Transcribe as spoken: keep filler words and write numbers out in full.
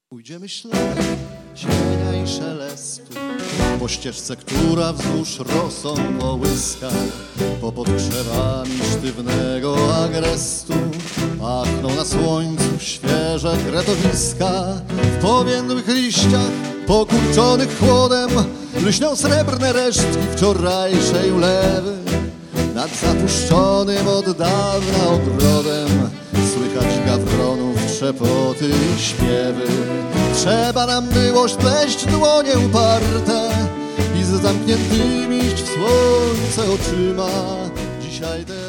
Pójdziemy śladem cienia i szelestu, po ścieżce, która wzdłuż rosą połyska, po pod krzewami sztywnego agrestu pachną na słońcu świeże kretowiska. W powiędłych liściach pokurczonych chłodem lśnią srebrne resztki wczorajszej ulewy. Nad zapuszczonym od dawna ogrodem słychać gawronów trzepoty i śpiewy. Trzeba nam było spleść dłonie uparte i z zamkniętymi iść w słońce oczyma. Dzisiaj te